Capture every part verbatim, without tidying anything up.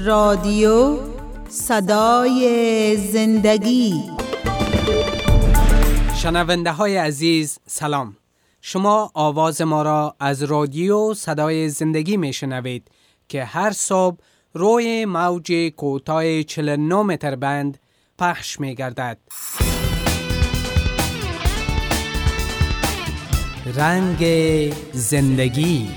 رادیو صدای زندگی. شنونده های عزیز سلام. شما آواز ما را از رادیو صدای زندگی می شنوید که هر صبح روی موج کوتاه چهل و نه متر بند پخش می گردد. رنگ زندگی.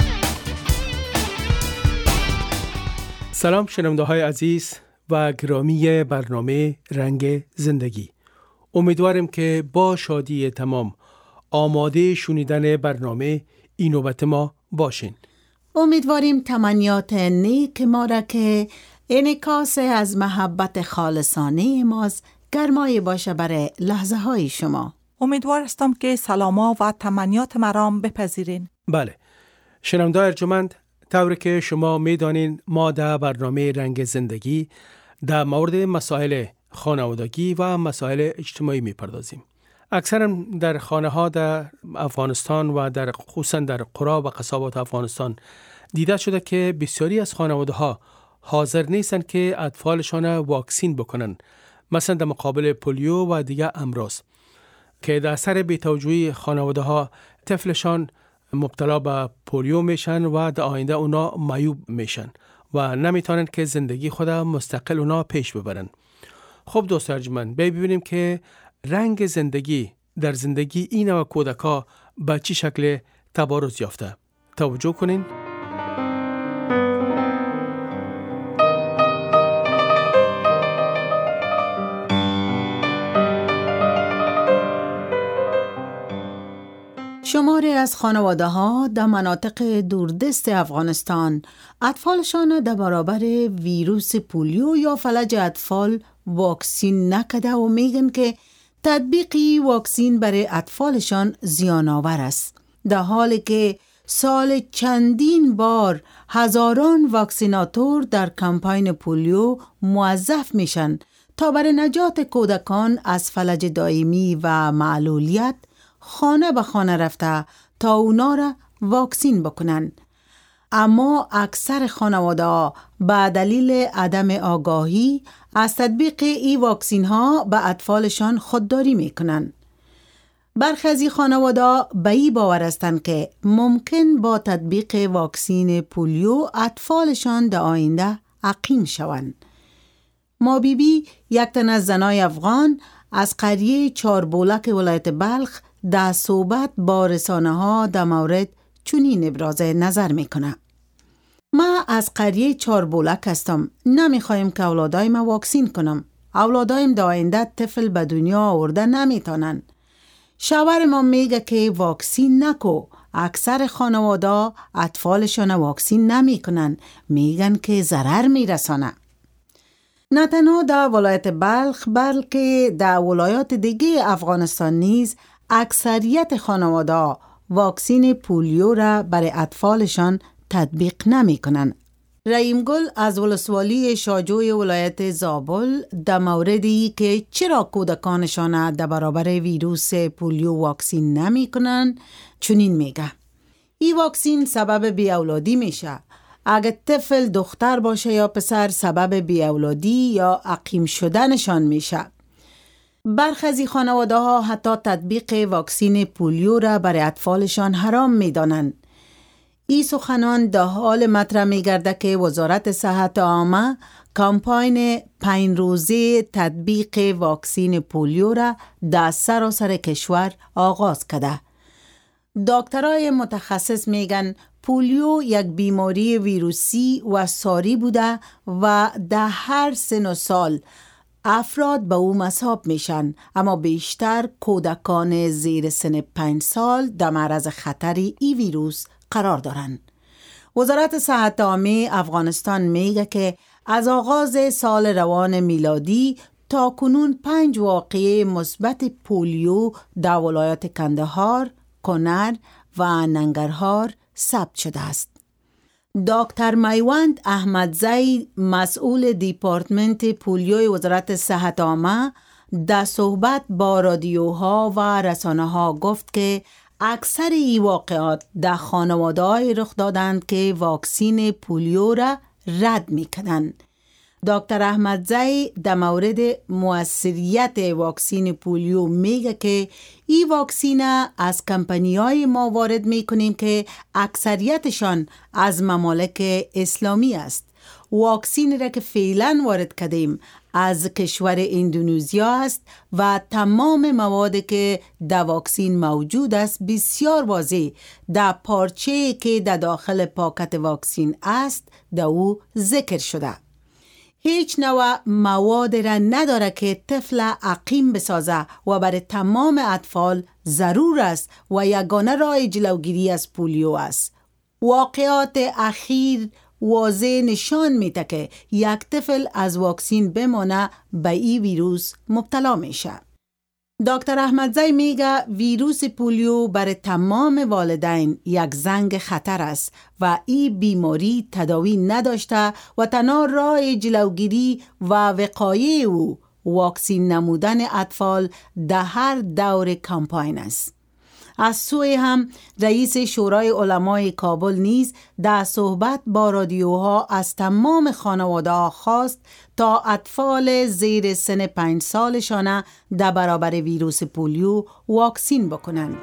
سلام شنونده های عزیز و گرامی برنامه رنگ زندگی. امیدوارم که با شادی تمام آماده شنیدن برنامه این نوبت ما باشین. امیدواریم تمنیات نیک ما را که انعکاس از محبت خالصانه ماست گرمای باشه برای لحظه های شما. امیدوار هستم که سلاما و تمنیات مرام بپذیرین. بله شنونده ارجمند، طوری که شما میدانین ما در برنامه رنگ زندگی در مورد مسائل خانوادگی و مسائل اجتماعی میپردازیم. اکثرا در خانه ها در افغانستان و در خصوصا در قرى و قصابات افغانستان دیده شده که بسیاری از خانواده ها حاضر نیستند که اطفالشان واکسین بکنن، مثلا در مقابل پولیو و دیگر امراض که در اثر بی‌توجهی خانواده ها طفلشان مبتلا به پولیو میشن و در آینده اونا معیوب میشن و نمیتونن که زندگی خود مستقل اونا پیش ببرن. خب دوست ارجمند، ببینیم که رنگ زندگی در زندگی این و کودکا به چی شکل تبارز یافته. توجه کنین. شماری از خانواده ها در مناطق دوردست افغانستان اطفالشان در برابر ویروس پولیو یا فلج اطفال واکسین نکده و میگن که تطبیقی واکسین برای اطفالشان زیان آور است، در حالی که سال چندین بار هزاران واکسیناتور در کمپاین پولیو موظف میشن تا برای نجات کودکان از فلج دائمی و معلولیت خانه به خانه رفته تا اونا را واکسین بکنن. اما اکثر خانواده ها به دلیل عدم آگاهی از تطبیق ای واکسین ها به اطفالشان خودداری میکنن. برخی از این خانواده به این باور هستند که ممکن با تطبیق واکسین پولیو اطفالشان در آینده عقیم شوند. ما بی بی یک تن از زنای افغان از قریه چاربولک ولایت بلخ در صحبت با رسانه ها در مورد چنین ابراز نظر میکنه. ما از قریه چاربولک هستم. نمیخوایم که اولادایم واکسین کنم. اولادایم در آینده طفل به دنیا آورده نمیتونن. شوهر ما میگه که واکسین نکو. اکثر خانواده اطفالشان واکسین نمیکنن. میگن که ضرر میرسانه. نه تنها در ولایت بلخ بلکه در ولایات دیگه افغانستان نیز اکثریت خانواده واکسین پولیو را برای اطفالشان تطبیق نمی کنن. رحیم گل از ولسوالی شاجوی ولایت زابل در موردی که چرا کودکانشان در برابر ویروس پولیو واکسین نمی کنن چنین میگه: این واکسین سبب بی اولادی میشه. اگه طفل دختر باشه یا پسر سبب بی اولادی یا عقیم شدنشان میشه. برخی از خانواده ها حتی تطبیق واکسین پولیو را برای اطفالشان حرام میدانند. این سخنان در حال مطرح میگرده که وزارت صحت عامه کمپاین پنج روزه تطبیق واکسین پولیو را در سراسر کشور آغاز کرده. دکترای متخصص میگن پولیو یک بیماری ویروسی و ساری بوده و در هر سن و سال افراد به او مصاب میشن، اما بیشتر کودکان زیر سن پنج سال در معرض خطر ای ویروس قرار دارند. وزارت صحت عامه افغانستان میگه که از آغاز سال روان میلادی تا کنون پنج واقعه مثبت پولیو در ولایات کندهار، کنر و ننگرهار ثبت شده است. دکتر میوند احمدزی مسئول دیپارتمنت پولیوی وزارت صحت عامه در صحبت با رادیوها و رسانه ها گفت که اکثر این واقعات در خانواده‌های رخ دادند که واکسین پولیو را رد میکنن. دکتر احمدزی در مورد مؤثریت واکسین پولیو میگه که این واکسین از کمپانی‌های ما وارد میکنیم که اکثریتشان از ممالک اسلامی است. واکسین را که فعلا وارد کردیم از کشور اندونزیا است و تمام مواد که در واکسین موجود است بسیار واضح در پارچه که در داخل پاکت واکسین است در او ذکر شده. هیچ نوع مواد را نداره که طفل عقیم بسازه و برای تمام اطفال ضرور است و یگانه راه جلوگیری از پولیو است. واقعات اخیر واضح نشان میده که یک طفل از واکسین بمانه به این ویروس مبتلا میشه. دکتر احمدزی میگه ویروس پولیو برای تمام والدین یک زنگ خطر است و این بیماری تداوی نداشته و تنها راه جلوگیری و وقایه او واکسین نمودن اطفال در هر دور کمپاین است. از سوی هم رئیس شورای علمای کابل نیز در صحبت با رادیوها از تمام خانواده ها خواست تا اطفال زیر سن پنج سالشان در برابر ویروس پولیو واکسین بکنند.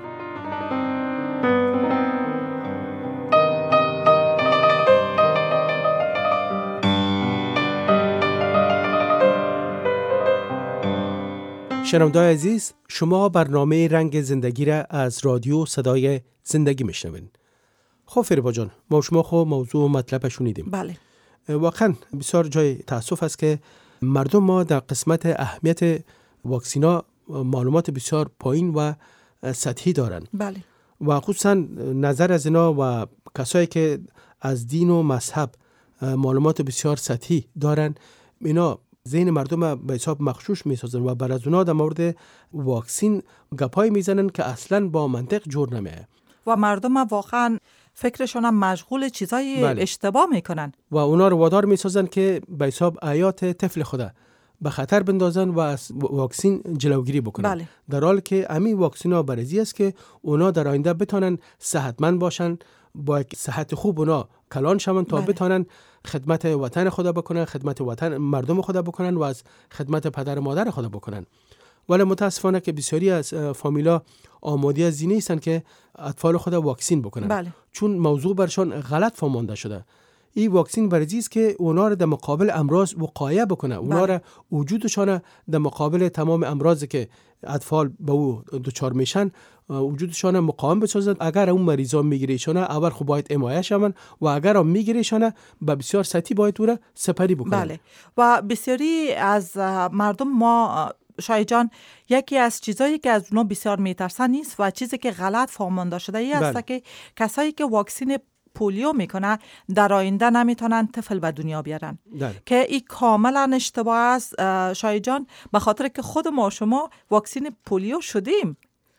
شنونده‌های عزیز، شما برنامه رنگ زندگی را از رادیو صدای زندگی میشنوین. خب فریبا جان، ما شما خب موضوع و مطلب شنیدیم. بله. واقعا بسیار جای تاسف است که مردم ما در قسمت اهمیت واکسینا معلومات بسیار پایین و سطحی دارن. بله. و خصوصا نظر از اینا و کسایی که از دین و مذهب معلومات بسیار سطحی دارن، اینا ذهن مردم به حساب مغشوش میسازن و بر از اونا در مورد واکسین گپای میزنن که اصلا با منطق جور نمیه و مردم واقعا فکرشون مشغول چیزای بله. اشتباه میکنن و اونا رو وادار میسازن که به حساب حیات طفل خدا به خطر بندازن و از واکسین جلوگیری بکنن. بله. در حالی که همین واکسینا برزی است که اونا در آینده بتونن صحتمند باشن، با صحت خوب اونا کلان شون تا بله. بتونن خدمت وطن خدا بکنن، خدمت وطن مردم خدا بکنن و از خدمت پدر و مادر خدا بکنن. ولی متاسفانه که بسیاری از فامیلا آماده از این نیستن که اطفال خدا واکسین بکنن. بله. چون موضوع برشان غلط فهمانده شده. این واکسین برای است که اونا را در مقابل امراض وقایه بکنه، اونا را وجودشان در مقابل تمام امراضی که اطفال به او دچار میشن وجودشان مقاوم بسازند. اگر اون مریضا میگیریشان اول خب باید حمایه شون و اگر هم میگیریشان به بسیار سطحی باید او را سپری بکنن. بله. و بسیاری از مردم ما شای جان یکی از چیزایی که از اونا بسیار میترسن نیست و چیزی که غلط فهمانده شده ای است که کسایی که واکسین پولیو میکنه در آینده نمیتونن طفل به دنیا بیارن داره. که این کاملا اشتباه است شای جان، به خاطر که خود ما شما واکسین پولیو شدیم.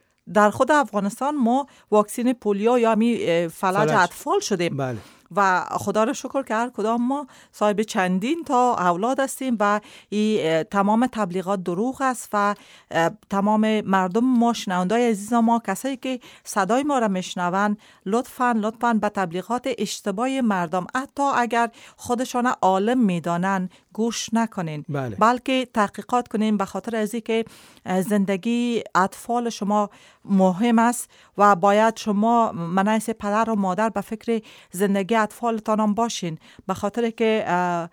در خود افغانستان ما واکسین پولیو یا می فلج, فلج اطفال شدیم. بله. و خدا رو شکر که هر کدام ما صاحب چندین تا اولاد هستیم و این تمام تبلیغات دروغ است و تمام مردم ما شنوندای عزیز ما کسایی که صدای ما را میشنون لطفاً لطفاً به تبلیغات اشتباه مردم حتی اگر خودشان عالم میدانن گوش نکنین. بله. بلکه تحقیقات کنین، به خاطر از اینکه زندگی اطفال شما مهم است و باید شما منایس پدر و مادر به فکر زندگی اطفالتان هم باشین، به خاطر که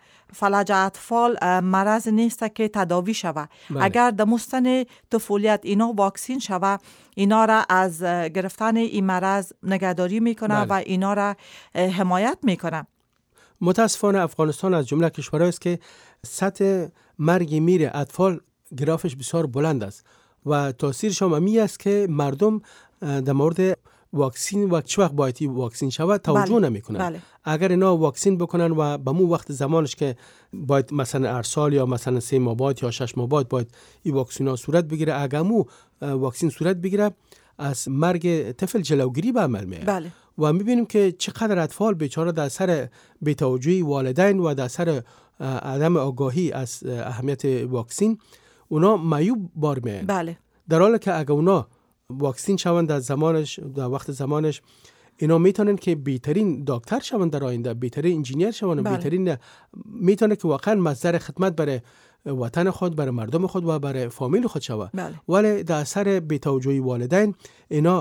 فلج اطفال مرض نیست که تداوی شوه. بله. اگر در مستن طفولیت اینا واکسین شوه اینا را از گرفتن این مرض نگهداری میکنه. بله. و اینا را حمایت میکنه. متاسفانه افغانستان از جمله کشورهایی است که سطح مرگ میر اطفال گرافش بسیار بلند است و تاثیرش هم امی است که مردم در مورد واکسین و چه وقت باید واکسین شود توجه بله. نمی کنند. بله. اگر اینا واکسین بکنن و به مو وقت زمانش که باید مثلا ارسال یا مثلا سه ماه بعد یا شش ماه بعد باید این واکسینا صورت بگیره، اگر مو واکسین صورت بگیره از مرگ طفل جلوگیری به عمل میاد. بله. و میبینیم که چقدر اطفال بیچاره در سر بی‌توجهی والدین و در سر عدم آگاهی از اهمیت واکسین اونا معیوب بار میان. بله. در حالی که اگه اونا واکسین شوند در زمانش، در وقت زمانش، اینا میتونن که بهترین دکتر شون در آینده، بهترین انجینیر شون، بله. بهترین میتونه که واقعا مصدر خدمت برای وطن خود، برای مردم خود و برای فامیل خود شود. بله. ولی در اثر بی‌توجهی والدین اینا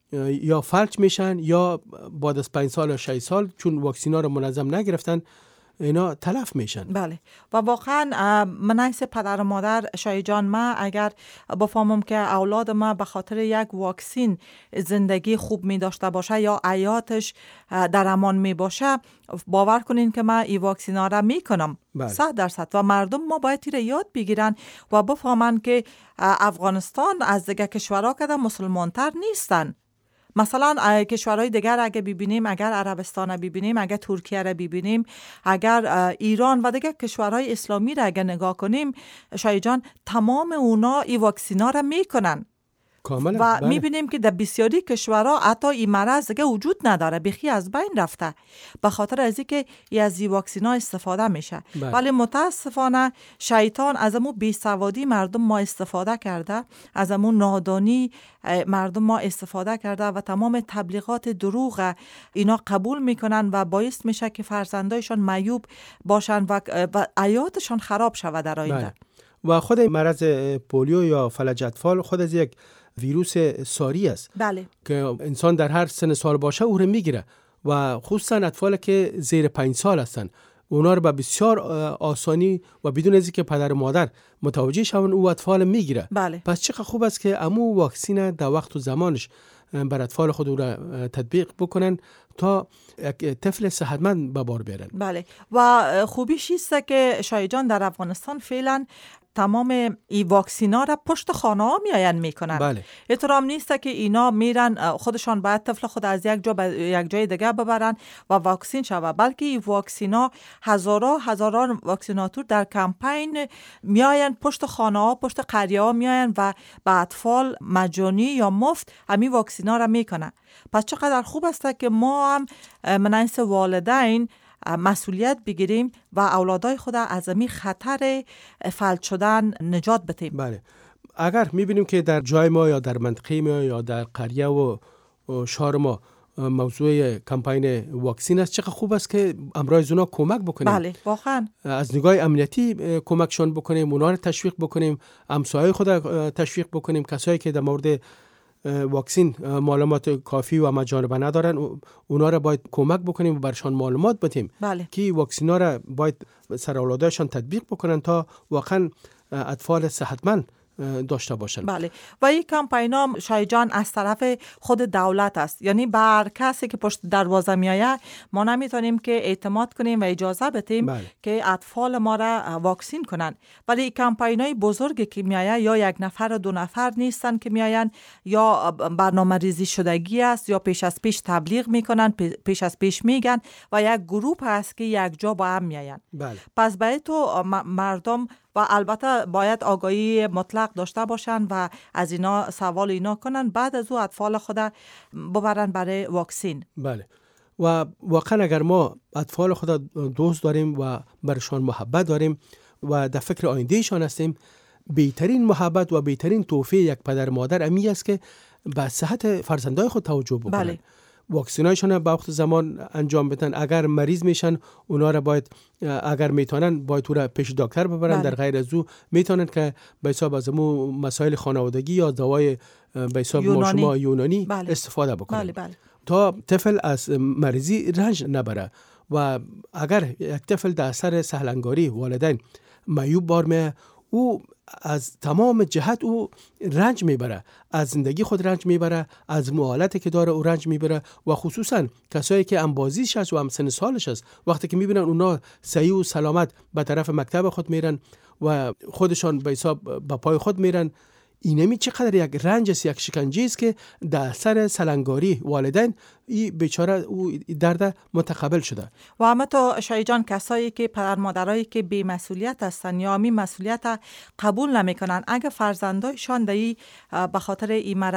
یا فلج میشن یا بعد از پنج سال یا شش سال چون واکسینا رو منظم نگرفتن اینا تلف میشن. بله. و واقعا من حیث پدر و مادر شای جان، ما اگر بفهمم که اولاد ما به خاطر یک واکسین زندگی خوب می داشته باشه یا حیاتش در امان می باشه، باور کنین که من این واکسینا را می کنم. بله. صد درصد. و مردم ما باید تیر یاد بگیرن و بفهمن که افغانستان از دیگه کشورها که مسلمانتر نیستن. مثلا کشورهای دیگر اگه ببینیم، اگر عربستان رو ببینیم، اگر ترکیه رو ببینیم، اگر ایران و دیگر کشورهای اسلامی رو اگه نگاه کنیم، شای جان تمام اونا این واکسینا رو میکنن کاملا. و بله. میبینیم که در بسیاری کشورها حتی این مرض دیگه وجود نداره، بخی از بین رفته به خاطر از اینکه از این واکسینا استفاده میشه. بله. ولی متاسفانه شیطان از امون بیسوادی مردم ما استفاده کرده، از امون نادانی مردم ما استفاده کرده و تمام تبلیغات دروغ اینا قبول میکنن و باعث میشه که فرزندایشان معیوب باشن و حیاتشان خراب شود در آینده. بله. و خود مرض پولیو یا فلج اطفال خود از یک ویروس ساری است. بله. که انسان در هر سن سال باشه او رو میگیره و خصوصا اطفال که زیر پنج سال هستن اونا رو به بسیار آسانی و بدون از اینکه پدر و مادر متوجه شون او اطفال میگیره. بله. پس چقدر خوب است که امو واکسین در وقت و زمانش بر اطفال خود او را تطبیق بکنن تا یک طفل صحتمند به بار بیارن. بله. و خوبیش است که شای جان در افغانستان فعلا تمام ای واکسینا را پشت خانه ها میآیند میکنن. بله. احترام نیست که اینا میرن خودشان باید طفل خود از یک جا به یک جای دیگه ببرن و واکسین شود، بلکه ای واکسینا هزاران هزاران واکسیناتور در کمپین میآیند پشت خانه ها، پشت قریه ها میآیند و به اطفال مجانی یا مفت همین واکسینا را میکنن. پس چقدر خوب است که ما هم منایس والدین مسئولیت بگیریم و اولادای خود از این خطر فلج شدن نجات بدیم. بله. اگر میبینیم که در جای ما یا در منطقه ما یا در قریه و شهر ما موضوع کمپین واکسین است، چقدر خوب است که امرای اونا کمک بکنیم. بله واقعا از نگاه امنیتی کمکشون بکنیم، اونا رو تشویق بکنیم، همسایه خود تشویق بکنیم، کسایی که در مورد واکسین معلومات کافی و مجانبه ندارن اونا را باید کمک بکنیم و برشان معلومات بدیم. بله. که واکسینا را باید سر اولادشان تطبیق بکنن تا واقعا اطفال صحتمند داشته باشن. بله. و این کمپین هم شای جان از طرف خود دولت است، یعنی بر کسی که پشت دروازه میایه ما نمیتونیم که اعتماد کنیم و اجازه بدیم بله. که اطفال ما را واکسین کنن. ولی این کمپین های بزرگی که میایه یا یک نفر و دو نفر نیستن که میاین، یا برنامه ریزی شدگی است یا پیش از پیش تبلیغ میکنن، پیش از پیش میگن و یک گروه هست که یک جا با هم میاین. بله. پس باید تو مردم و البته باید آگاهی مطلق داشته باشن و از اینا سوال اینا کنن، بعد از او اطفال خود ببرن برای واکسین. بله. و واقعا اگر ما اطفال خود دوست داریم و برشان محبت داریم و در فکر آیندهشان هستیم، بهترین محبت و بهترین تحفه یک پدر مادر امی است که به صحت فرزندای خود توجه بکنن. بله. واکسینایشان به وقت زمان انجام بدن. اگر مریض میشن اونا را باید اگر میتونن باید تو را پیش دکتر ببرن. بله. در غیر از او میتونن که به حساب از مو مسائل خانوادگی یا دوای به حساب یونانی. ما یونانی بله. استفاده بکنن. بله بله. تا طفل از مریضی رنج نبره. و اگر یک طفل در اثر سهلنگاری والدین معیوب بار میه، او از تمام جهت او رنج میبره، از زندگی خود رنج میبره، از معالجاتی که داره او رنج میبره. و خصوصا کسایی که انبازیش هست و هم سن سالش هست، وقتی که میبینن اونا صحیح و سلامت به طرف مکتب خود میرن و خودشان به حساب به پای خود میرن، اینمی چقدر یک رنج است، یک شکنجه است که در اثر سلنگاری والدین این بیچاره او درد متقبل شده. و اما تو شای جان کسایی که پدر مادرایی که بی مسئولیت هستن یا می مسئولیت قبول نمیکنن، اگه فرزندایشان دایی به خاطر این مرض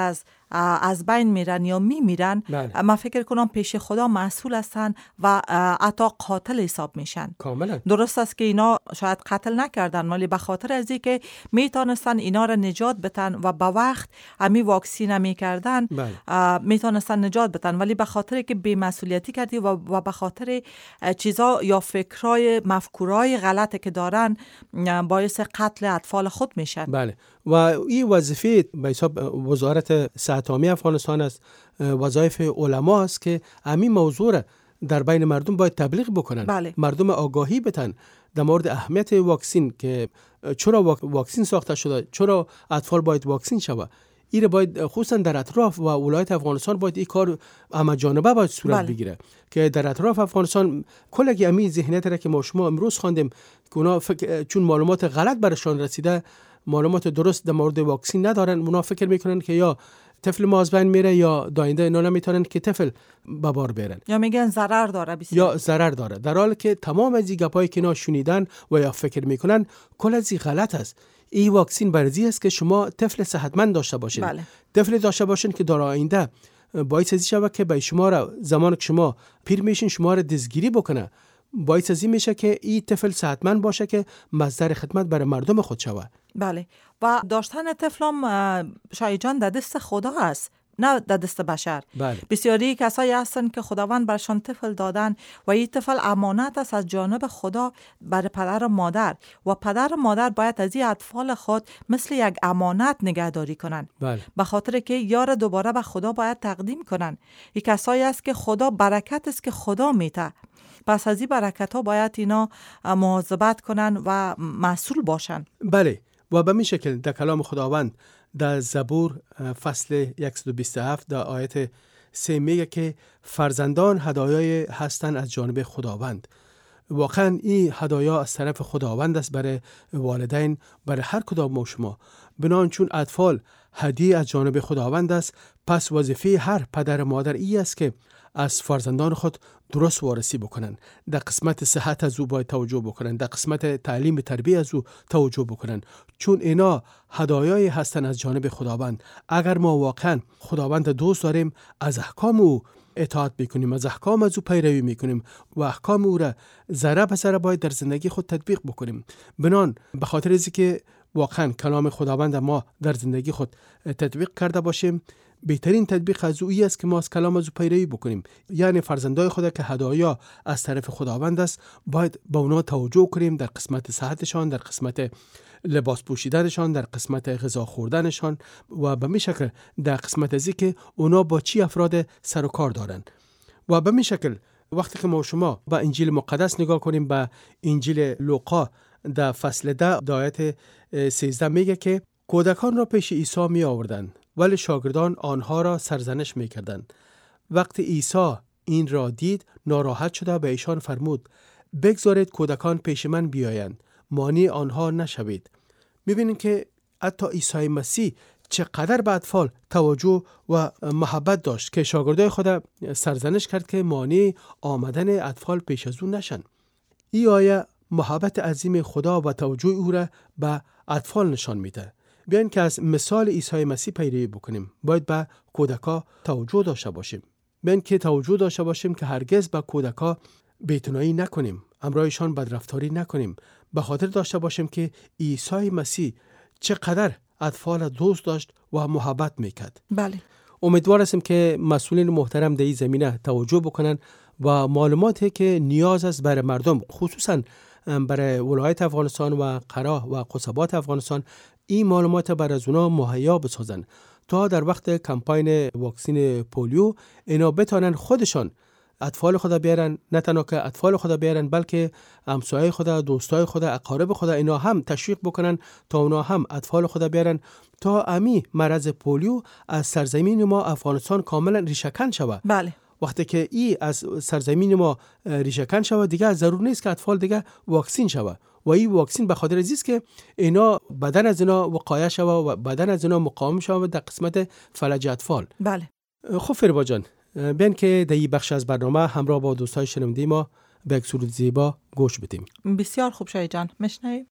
از بین میرن یا میمیرن، بله. من فکر کنم پیش خدا مسئول هستن و عطا قاتل حساب میشن. کاملا درست است که اینا شاید قتل نکردن، ولی به خاطر از اینکه میتونستن اینا را نجات بدن و به وقت امی واکسین میکردن، بله. میتونستن نجات بدن، ولی به خاطر که بی‌مسئولیتی کردی و, و به خاطر چیزا یا فکرای مفکورای غلطی که دارن باعث قتل اطفال خود میشن. بله. و این وظیفه به حساب وزارت صحت عامه افغانستان است، وظایف علما است که همین موضوع در بین مردم باید تبلیغ بکنن. بله. مردم آگاهی بدن در مورد اهمیت واکسین، که چرا واکسین ساخته شده، چرا اطفال باید واکسین شود. این باید خصوصا در اطراف و ولایت افغانستان باید این کار همه جانبه باید صورت بله. بگیره، که در اطراف افغانستان کلگی امی ذهنیت را که ما شما امروز خواندیم که اونا فکر چون معلومات غلط برشان رسیده، معلومات درست در مورد واکسین ندارن، اونا فکر میکنن که یا طفل ما از بین میره یا داینده اینا نمیتونن که طفل به بار بیارن، یا میگن ضرر داره بسیار. یا ضرر داره، در حالی که تمام از این گپایی که اینا شنیدن و یا فکر میکنن کل از این غلط است. این واکسین برزی است که شما طفل صحتمند داشته باشین. بله. طفل داشته باشین که در آینده باعث از شود که به شما را زمان که شما پیر میشین شما را دزگیری بکنه، باعث از این میشه که این طفل صحتمند باشه که مصدر خدمت برای مردم خود شود. بله. و داشتن طفلم شایع جان در دست خدا است، نه در دست بشر. بله. بسیاری کسایی هستن که خداوند برشان طفل دادن و این طفل امانت است از جانب خدا برای پدر و مادر، و پدر و مادر باید از این اطفال خود مثل یک امانت نگهداری کنن. بله. به خاطر که یار دوباره به خدا باید تقدیم کنن. این کسایی است که خدا برکت است که خدا میده، پس از این برکت ها باید اینا مواظبت کنن و مسئول باشن. بله. و به این شکل در کلام خداوند در زبور فصل صد و بیست و هفت در آیت سه میگه که فرزندان هدایای هستند از جانب خداوند. واقعا این هدایا از طرف خداوند است برای والدین، برای هر کدام ما شما. بنابراین چون اطفال هدیه از جانب خداوند است، پس وظیفه هر پدر مادر ای است که از فرزندان خود درست وارسی بکنن. در قسمت صحت از او باید توجه بکنن، در قسمت تعلیم تربیت از او توجه بکنن، چون اینا هدایایی هستن از جانب خداوند. اگر ما واقعا خداوند دوست داریم، از احکام او اطاعت میکنیم، از احکام از او پیروی میکنیم و احکام او را ذره به ذره باید در زندگی خود تطبیق بکنیم. بنان به خاطر از که واقعا کلام خداوند ما در زندگی خود تطبیق کرده باشیم، بهترین تطبیق از او است که ما از کلام از او پیروی بکنیم. یعنی فرزندای خدا که هدایا از طرف خداوند است، باید با اونا توجه کنیم در قسمت صحتشان، در قسمت لباس پوشیدنشان، در قسمت غذا خوردنشان و به می شکل در قسمت ازی که اونا با چی افراد سر و کار دارن. و به می شکل وقتی که ما شما با انجیل مقدس نگاه کنیم، به انجیل لوقا در فصل ده در آیت سیزده میگه که کودکان را پیش عیسی می آوردن، ولی شاگردان آنها را سرزنش می کردن. وقتی عیسی این را دید، ناراحت شده به ایشان فرمود: بگذارید کودکان پیش من بیایند، مانع آنها نشوید. می‌بینیم که حتی عیسی مسیح چقدر به اطفال توجه و محبت داشت که شاگردای خود سرزنش کرد که مانع آمدن اطفال پیش از او نشن. این آیه محبت عظیم خدا و توجه او را به اطفال نشان میده. بیاین که از مثال عیسی مسیح پیروی بکنیم. باید به کودکا توجه داشته باشیم. بیاین که توجه داشته باشیم که هرگز به کودکا بی‌اعتنایی نکنیم، امرایشان بدرفتاری نکنیم. به خاطر داشته باشیم که عیسی مسیح چقدر اطفال دوست داشت و محبت میکرد. بله. امیدوار هستم که مسئولین محترم در این زمینه توجه بکنن و معلوماتی که نیاز است برای مردم، خصوصا برای ولایت افغانستان و قرا و قصبات افغانستان، این معلومات برای از اونا مهیا بسازن تا در وقت کمپاین واکسین پولیو اینا بتانن خودشان اطفال خدا بیارن، نه تنها که اطفال خدا بیارن بلکه همسایه خدا، دوستای خدا، اقارب خدا اینا هم تشویق بکنن تا اونا هم اطفال خدا بیارن تا امی مرض پولیو از سرزمین ما افغانستان کاملا ریشه‌کن شود. بله. وقتی که ای از سرزمین ما ریشه‌کن شود، دیگه ضرور نیست که اطفال دیگه واکسین شود. و این واکسین به خاطر ازیست که اینا بدن از اینا وقایه شود و بدن از اینا مقاوم شود در قسمت فلج اطفال. بله. خب فریبا جان، بیان که در این بخش از برنامه همراه با دوستای شنونده ما به یک سرود زیبا گوش بدیم. بسیار خوب شایع جان، میشنویم.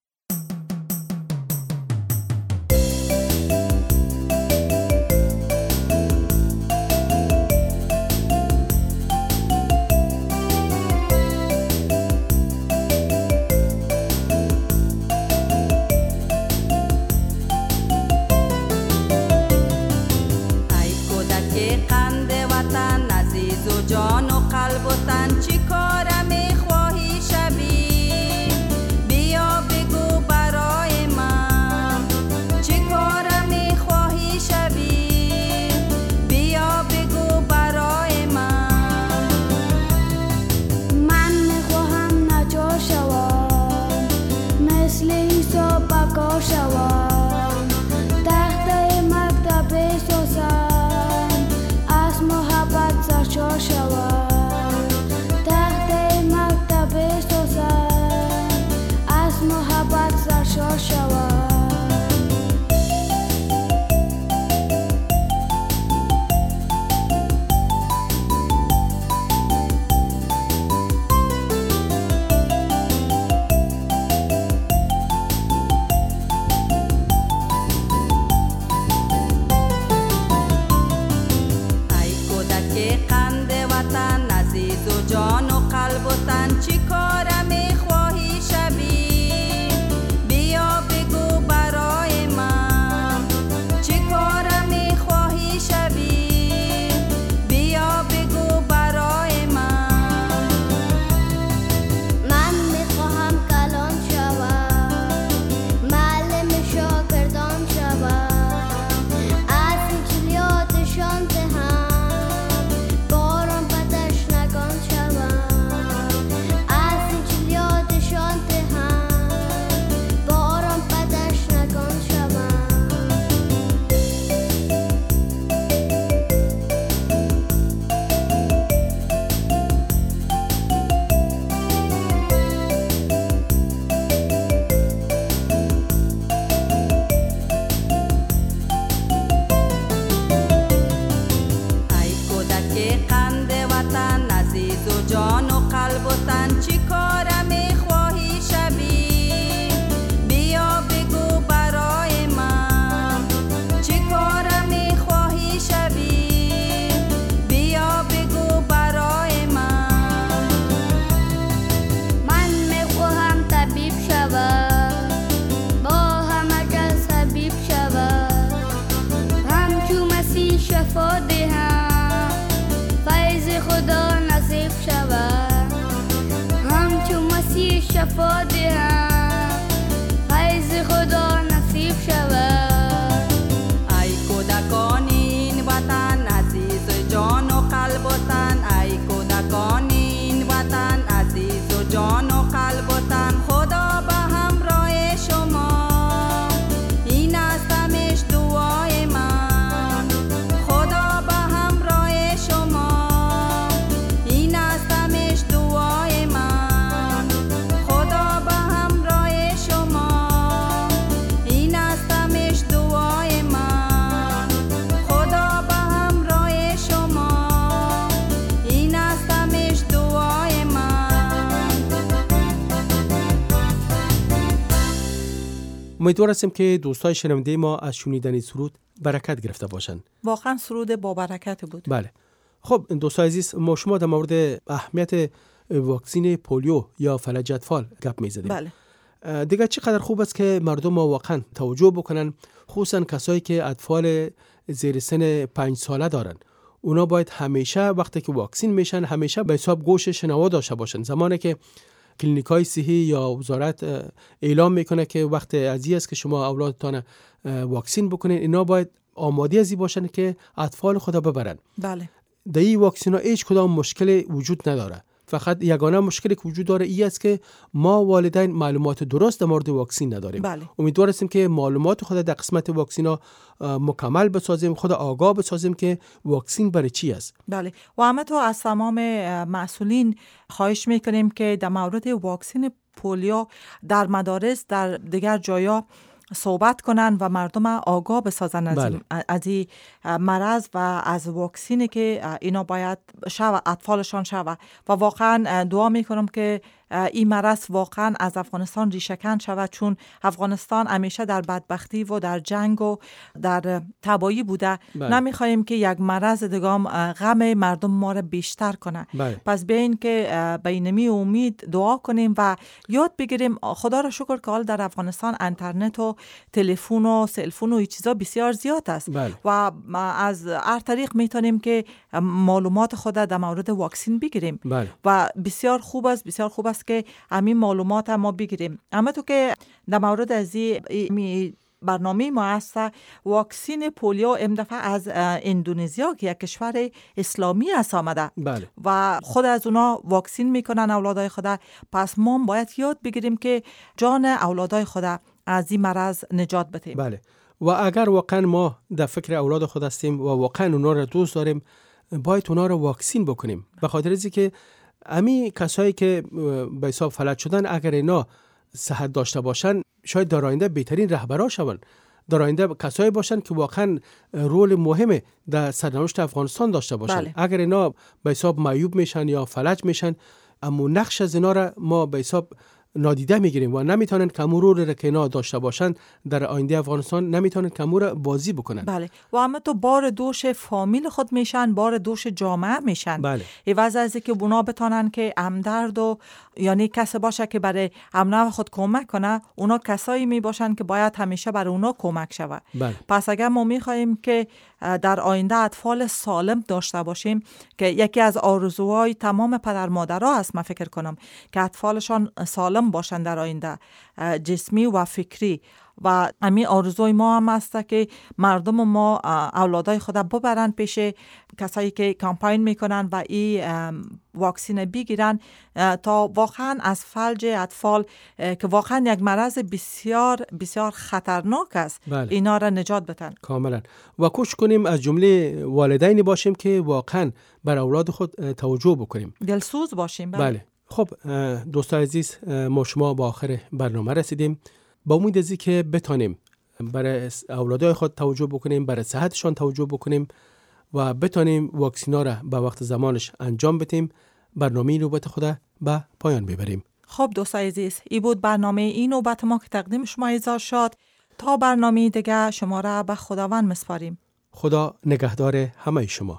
امیدوار هستیم که دوستای شنونده ما از شنیدن سرود برکت گرفته باشند. واقعا سرود با برکت بود. بله. خب دوستای عزیز، ما شما در مورد اهمیت واکسن پولیو یا فلج اطفال گپ می‌زدیم. بله. دیگه چقدر خوب است که مردم ما واقعا توجه بکنن، خصوصا کسایی که اطفال زیر سن پنج ساله دارن. اونا باید همیشه وقتی که واکسن میشن همیشه به حساب گوش شنوا داشته باشن. زمانی که کلینیکای صحی یا وزارت اعلام میکنه که وقت ازی است که شما اولادتان واکسن بکنین، اینا باید آماده ازی باشن که اطفال خود ببرن. بله. در این واکسن ها هیچ کدام مشکل وجود نداره. فقط یگانه مشکلی که وجود داره این است که ما والدین معلومات درست در مورد واکسن نداریم. بله. امیدوار هستیم که معلومات خود در قسمت واکسن ها مکمل بسازیم، خود آگاه بسازیم که واکسن برای چی است. بله. و همینطور از تمام مسئولین خواهش میکنیم که در مورد واکسن پولیو در مدارس در دیگر جایا صحبت کنن و مردم آگاه بسازن از, بله. از این مرض و از واکسینی که اینا باید شوه، اطفالشان شوه. و واقعا دعا میکنم که این مرض واقعا از افغانستان ریشه‌کن شود، چون افغانستان همیشه در بدبختی و در جنگ و در تباهی بوده. بله. نمیخوایم که یک مرض دیگه غم مردم ما را بیشتر کنه. بله. پس بیاین که به اینمی امید دعا کنیم و یاد بگیریم. خدا را شکر که حال در افغانستان اینترنت و تلفن و سلفون و این چیزا بسیار زیاد است. بله. و از هر طریق میتونیم که معلومات خود در مورد واکسن بگیریم. بله. و بسیار خوب است، بسیار خوب است که همین معلومات ما بگیریم. اما تو که در مورد از این برنامه ما هست، واکسن پولیو امدفعه از اندونزیا که یک کشور اسلامی است آمده. بله. و خود از اونا واکسن میکنن اولادای خود. پس ما باید یاد بگیریم که جان اولادای خود از این مرض نجات بدیم. بله. و اگر واقعا ما در فکر اولاد خود هستیم و واقعا اونا را دوست داریم، باید اونا را واکسن بکنیم. به خاطر اینکه که امی کسایی که به حساب فلج شدن اگر اینا صحت داشته باشن، شاید در آینده بهترین رهبران شون. در آینده کسایی باشن که واقعا رول مهم در سرنوشت افغانستان داشته باشن. بله. اگر اینا به حساب معیوب میشن یا فلج میشن، اما نقش از اینا را ما به حساب نادیده میگیریم و نمیتونن کمو رو را که اینا داشته باشن در آینده افغانستان نمیتونن کمو را بازی بکنن. بله. و اما تو بار دوش فامیل خود میشن، بار دوش جامعه میشن. بله. عوض از که اونا بتونن که همدرد و یعنی کسی باشه که برای همنو خود کمک کنه، اونا کسایی می باشن که باید همیشه برای اونا کمک شود. بله. پس اگر ما میخوایم که در آینده اطفال سالم داشته باشیم، که یکی از آرزوهای تمام پدر مادرها است، من فکر کنم که اطفالشان سالم باشن در آینده، جسمی و فکری. و همین آرزوی ما هم است که مردم ما اولادای خود ببرن پیش کسایی که کمپاین میکنن و این واکسین بگیرن تا واقعا از فلج اطفال که واقعا یک مرض بسیار بسیار خطرناک است، بله. اینا را نجات بدن. کاملا. و کوشش کنیم از جمله والدینی باشیم که واقعا بر اولاد خود توجه بکنیم، دلسوز باشیم. بله. بله. خب دوستان عزیز، ما شما با آخر برنامه رسیدیم. با امید ازی که بتانیم برای اولادای خود توجه بکنیم، برای صحتشان توجه بکنیم و بتانیم واکسینا را به وقت زمانش انجام بدیم، برنامه نوبت خود به پایان ببریم. خب دوستان عزیز، این بود برنامه این نوبت ما که تقدیم شما ایزا شد. تا برنامه دیگه شما را به خداوند مسپاریم. خدا نگهدار همه شما.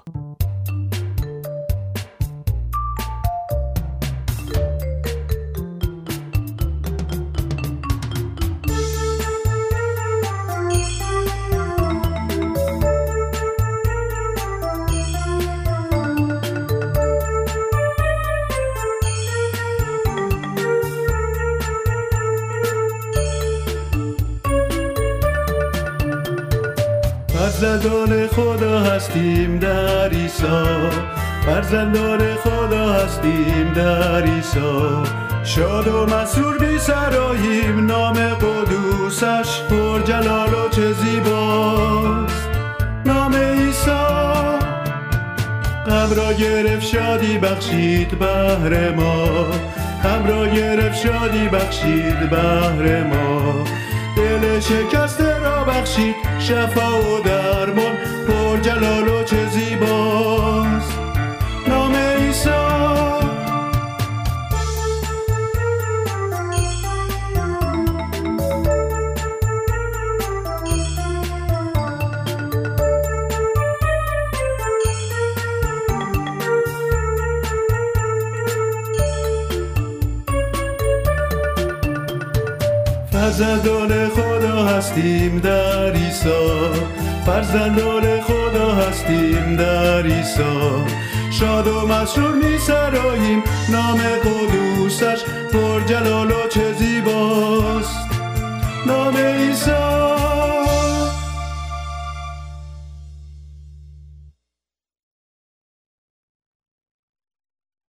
فرزندان خدا هستیم در عیسی، فرزندان خدا هستیم در عیسی. شاد و مسرور بی سراییم، نام قدوسش پر جلال و چه زیباست. نام عیسی غم را گرفت شادی بخشید بهر ما، غم را گرفت شادی بخشید بهر ما. دل شکسته را بخشید شفا و درمان، پر جلال و چه زیباست نام عیسی. فرزندان خدا هستیم در عیسی، فرزندان خدا هستیم در عیسی. شاد و مسرور می سراییم نام قدوسش، پر جلال و چه زیبا